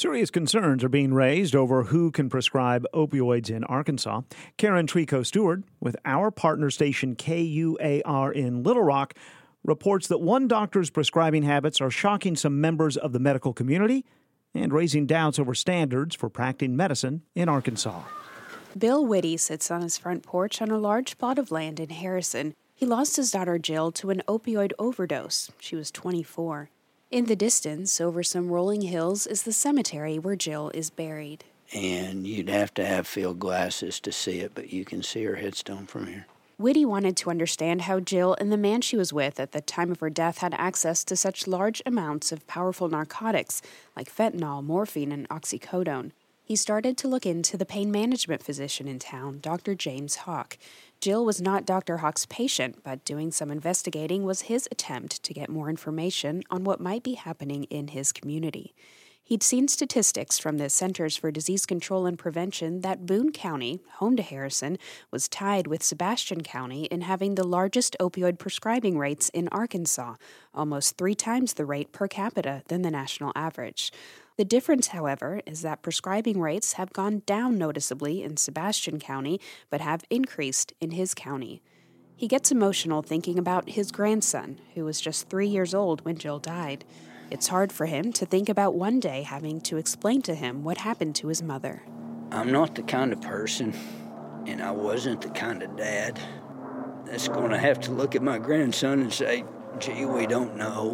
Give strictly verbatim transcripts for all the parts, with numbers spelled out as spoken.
Serious concerns are being raised over who can prescribe opioids in Arkansas. Karen Trico Stewart with our partner station K U A R in Little Rock reports that one doctor's prescribing habits are shocking some members of the medical community and raising doubts over standards for practicing medicine in Arkansas. Bill Whitty sits on his front porch on a large plot of land in Harrison. He lost his daughter Jill to an opioid overdose. She was twenty-four. In the distance, over some rolling hills, is the cemetery where Jill is buried. And you'd have to have field glasses to see it, but you can see her headstone from here. Whitty wanted to understand how Jill and the man she was with at the time of her death had access to such large amounts of powerful narcotics like fentanyl, morphine, and oxycodone. He started to look into the pain management physician in town, Doctor James Hawk. Jill was not Doctor Hawk's patient, but doing some investigating was his attempt to get more information on what might be happening in his community. He'd seen statistics from the Centers for Disease Control and Prevention that Boone County, home to Harrison, was tied with Sebastian County in having the largest opioid prescribing rates in Arkansas, almost three times the rate per capita than the national average. The difference, however, is that prescribing rates have gone down noticeably in Sebastian County, but have increased in his county. He gets emotional thinking about his grandson, who was just three years old when Jill died. It's hard for him to think about one day having to explain to him what happened to his mother. I'm not the kind of person, and I wasn't the kind of dad, that's going to have to look at my grandson and say, gee, we don't know.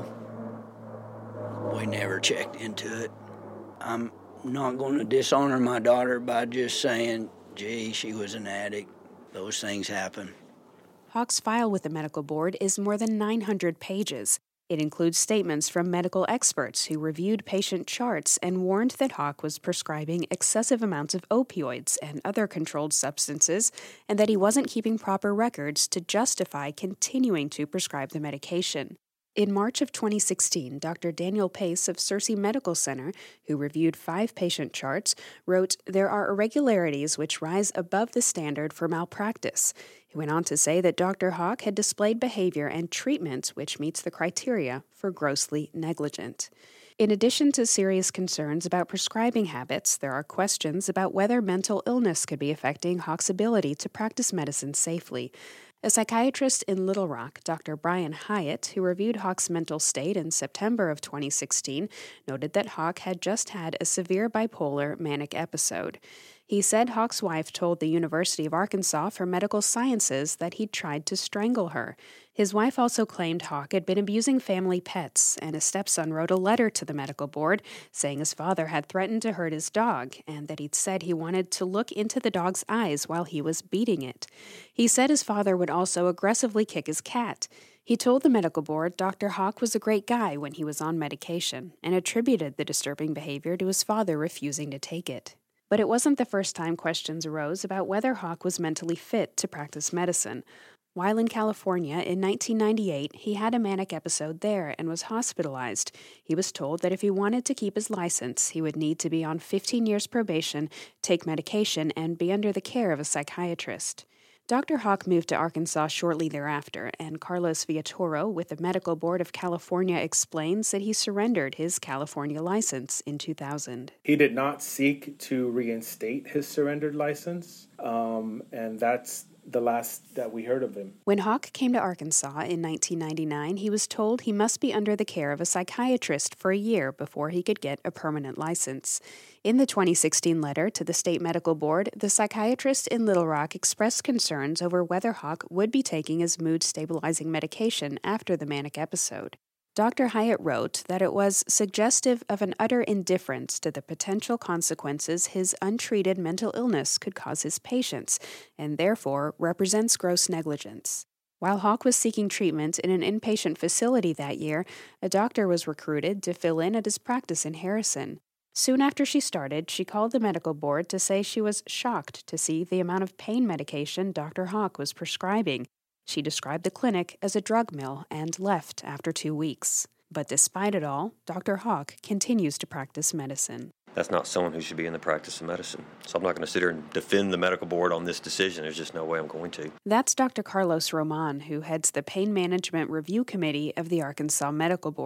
We never checked into it. I'm not going to dishonor my daughter by just saying, gee, she was an addict. Those things happen. Hawk's file with the medical board is more than nine hundred pages. It includes statements from medical experts who reviewed patient charts and warned that Hawk was prescribing excessive amounts of opioids and other controlled substances, and that he wasn't keeping proper records to justify continuing to prescribe the medication. In March of twenty sixteen, Doctor Daniel Pace of Searcy Medical Center, who reviewed five patient charts, wrote, "There are irregularities which rise above the standard for malpractice." He went on to say that Doctor Hawk had displayed behavior and treatment which meets the criteria for grossly negligent. In addition to serious concerns about prescribing habits, there are questions about whether mental illness could be affecting Hawk's ability to practice medicine safely. A psychiatrist in Little Rock, Doctor Brian Hyatt, who reviewed Hawk's mental state in September of twenty sixteen, noted that Hawk had just had a severe bipolar manic episode. He said Hawk's wife told the University of Arkansas for Medical Sciences that he'd tried to strangle her. His wife also claimed Hawk had been abusing family pets, and his stepson wrote a letter to the medical board saying his father had threatened to hurt his dog and that he'd said he wanted to look into the dog's eyes while he was beating it. He said his father would also aggressively kick his cat. He told the medical board Doctor Hawk was a great guy when he was on medication and attributed the disturbing behavior to his father refusing to take it. But it wasn't the first time questions arose about whether Hawk was mentally fit to practice medicine. While in California in nineteen ninety-eight, he had a manic episode there and was hospitalized. He was told that if he wanted to keep his license, he would need to be on fifteen years probation, take medication, and be under the care of a psychiatrist. Doctor Hawk moved to Arkansas shortly thereafter, and Carlos Villatoro with the Medical Board of California explains that he surrendered his California license in two thousand. He did not seek to reinstate his surrendered license, um, and that's the last that we heard of him. When Hawk came to Arkansas in nineteen ninety-nine, he was told he must be under the care of a psychiatrist for a year before he could get a permanent license. In the twenty sixteen letter to the State Medical Board, the psychiatrist in Little Rock expressed concerns over whether Hawk would be taking his mood-stabilizing medication after the manic episode. Doctor Hyatt wrote that it was suggestive of an utter indifference to the potential consequences his untreated mental illness could cause his patients, and therefore represents gross negligence. While Hawk was seeking treatment in an inpatient facility that year, a doctor was recruited to fill in at his practice in Harrison. Soon after she started, she called the medical board to say she was shocked to see the amount of pain medication Doctor Hawk was prescribing. She described the clinic as a drug mill and left after two weeks. But despite it all, Doctor Hawk continues to practice medicine. That's not someone who should be in the practice of medicine. So I'm not going to sit here and defend the medical board on this decision. There's just no way I'm going to. That's Doctor Carlos Roman, who heads the Pain Management Review Committee of the Arkansas Medical Board.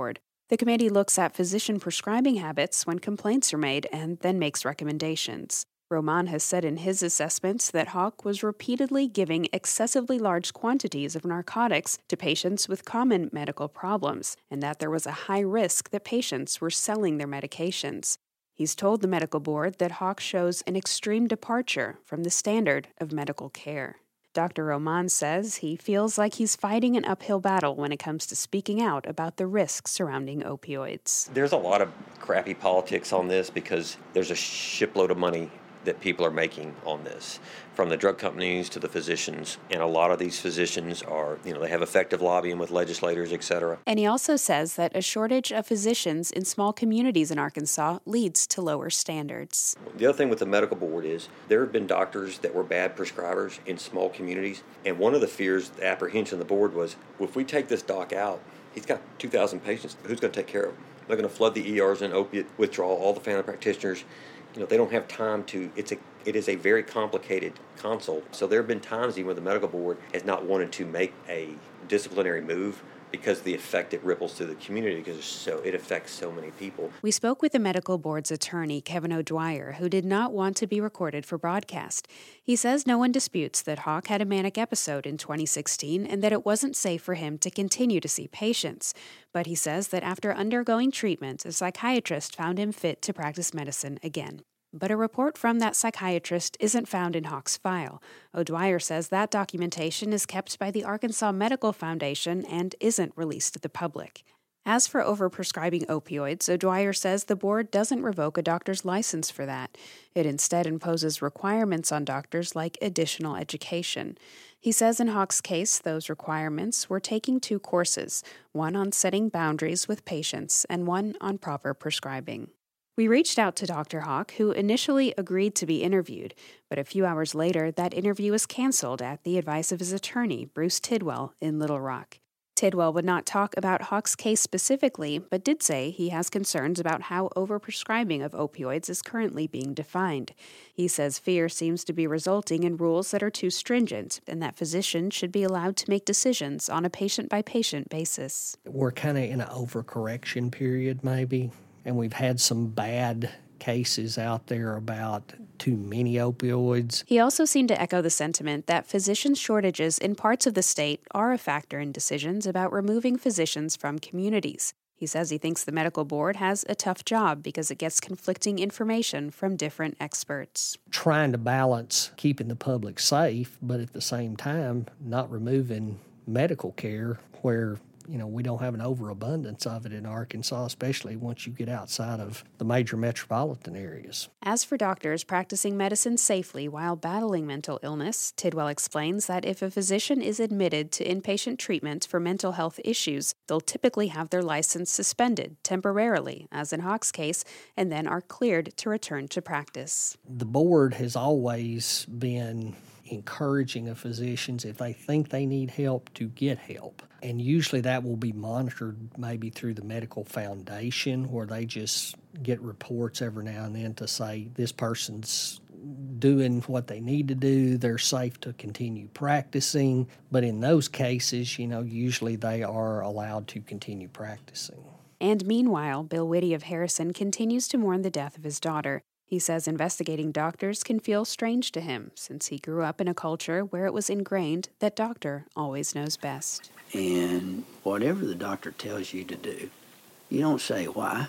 The committee looks at physician prescribing habits when complaints are made and then makes recommendations. Roman has said in his assessments that Hawk was repeatedly giving excessively large quantities of narcotics to patients with common medical problems, and that there was a high risk that patients were selling their medications. He's told the medical board that Hawk shows an extreme departure from the standard of medical care. Doctor Roman says he feels like he's fighting an uphill battle when it comes to speaking out about the risks surrounding opioids. There's a lot of crappy politics on this because there's a shipload of money that people are making on this, from the drug companies to the physicians. And a lot of these physicians are, you know, they have effective lobbying with legislators, et cetera. And he also says that a shortage of physicians in small communities in Arkansas leads to lower standards. The other thing with the medical board is there have been doctors that were bad prescribers in small communities. And one of the fears, the apprehension of the board was, well, if we take this doc out, he's got two thousand patients. Who's going to take care of them? They're going to flood the E Rs and opiate withdrawal, all the family practitioners. You know, they don't have time to, it's a, it is a very complicated consult. So there have been times even where the medical board has not wanted to make a disciplinary move because of the effect it ripples through the community, because it's so, it affects so many people. We spoke with the medical board's attorney, Kevin O'Dwyer, who did not want to be recorded for broadcast. He says no one disputes that Hawk had a manic episode in twenty sixteen and that it wasn't safe for him to continue to see patients. But he says that after undergoing treatment, a psychiatrist found him fit to practice medicine again. But a report from that psychiatrist isn't found in Hawk's file. O'Dwyer says that documentation is kept by the Arkansas Medical Foundation and isn't released to the public. As for overprescribing opioids, O'Dwyer says the board doesn't revoke a doctor's license for that. It instead imposes requirements on doctors like additional education. He says in Hawk's case, those requirements were taking two courses, one on setting boundaries with patients and one on proper prescribing. We reached out to Doctor Hawk, who initially agreed to be interviewed, but a few hours later, that interview was canceled at the advice of his attorney, Bruce Tidwell, in Little Rock. Tidwell would not talk about Hawk's case specifically, but did say he has concerns about how overprescribing of opioids is currently being defined. He says fear seems to be resulting in rules that are too stringent, and that physicians should be allowed to make decisions on a patient-by-patient basis. We're kind of in an overcorrection period, maybe. And we've had some bad cases out there about too many opioids. He also seemed to echo the sentiment that physician shortages in parts of the state are a factor in decisions about removing physicians from communities. He says he thinks the medical board has a tough job because it gets conflicting information from different experts. Trying to balance keeping the public safe, but at the same time not removing medical care where you know, we don't have an overabundance of it in Arkansas, especially once you get outside of the major metropolitan areas. As for doctors practicing medicine safely while battling mental illness, Tidwell explains that if a physician is admitted to inpatient treatment for mental health issues, they'll typically have their license suspended temporarily, as in Hawk's case, and then are cleared to return to practice. The board has always been encouraging of physicians, if they think they need help, to get help. And usually that will be monitored maybe through the medical foundation, where they just get reports every now and then to say this person's doing what they need to do, they're safe to continue practicing. But in those cases, you know, usually they are allowed to continue practicing. And meanwhile, Bill Whitty of Harrison continues to mourn the death of his daughter. He says investigating doctors can feel strange to him, since he grew up in a culture where it was ingrained that doctor always knows best. And whatever the doctor tells you to do, you don't say why.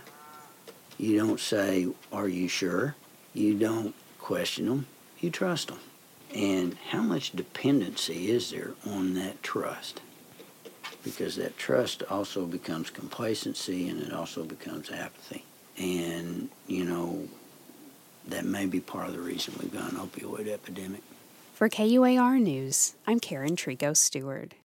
You don't say, are you sure? You don't question them. You trust them. And how much dependency is there on that trust? Because that trust also becomes complacency, and it also becomes apathy. And, you know, that may be part of the reason we've got an opioid epidemic. For K U A R News, I'm Karen Trico Stewart.